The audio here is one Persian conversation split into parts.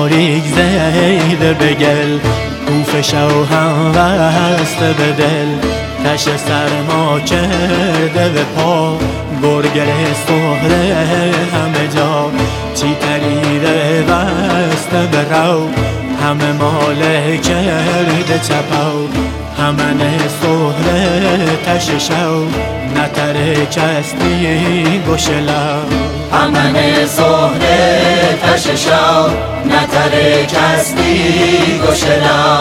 تاریک زیده به گل، کوفش و هم وسته به دل، تش سرما کرده به پا، گرگل سهره همه جا، چی تریده بسته به رو، همه ماله کرده چپاو، همه سهره تش شو، نتره کستی گشلا، همه سهره تش شو، نتره کستی گشلا.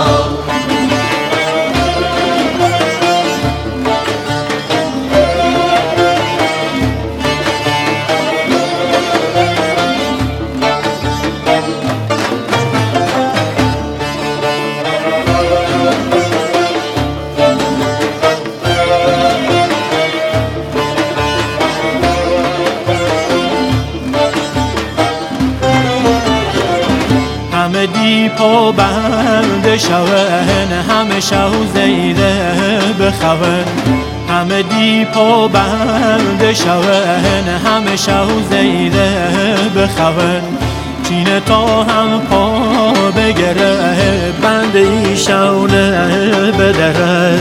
همه دیپا بند شون، همه شو زیده بخون، همه دیپا بند شون، همه شو زیده بخون، چینه تا هم پا بگره، بند ایشونه بدره.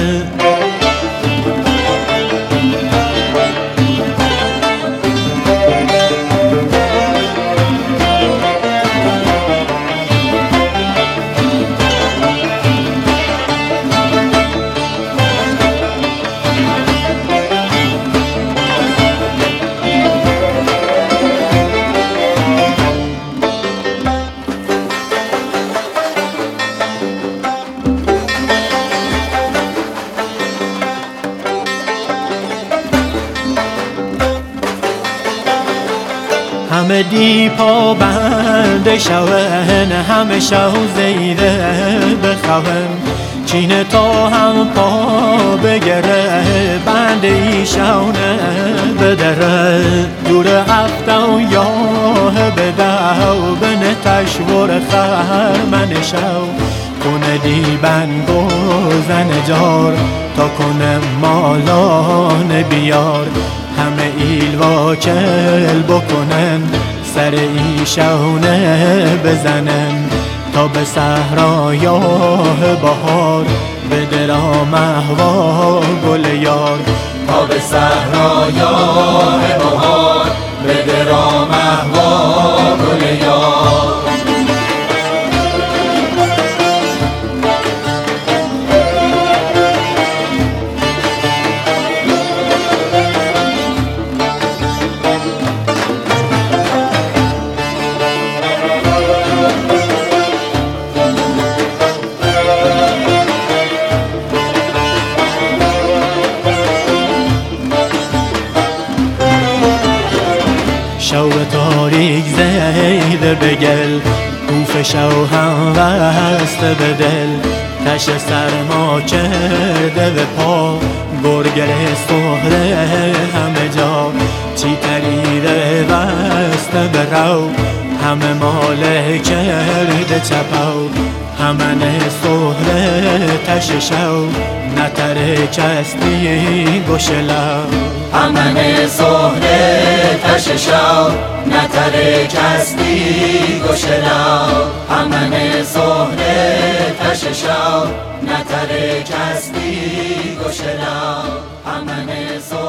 همه دیپا بند شون، همه شو زیده بخون، چینه تا هم پا بگره، بند ایشونه بدره، دور افتو یاه بدو، بنه تشور خرمن شو، کنه دیبن گوزن جار، تا کنه مالان بیار، همه ایل واکل بکنن، سر ایشونه بزنن، تا به صحرایاه بهار، به درام احوا گل یار، تا به صحرایاه بهار، به درام احوا گل یار. شو تاریک زیده به گل، کوفش و هم وسته به دل، تش سرما کرده به پا، گرگل سهره همه جا، چی تریده بسته به رو، همه ماله کرده چپاو، همه سهره تش شو، نتره کستی گشلا، همه سهره تش شو، نتره کستی گشلا، همه سهره تش شو، نتره کستی گشلا، همه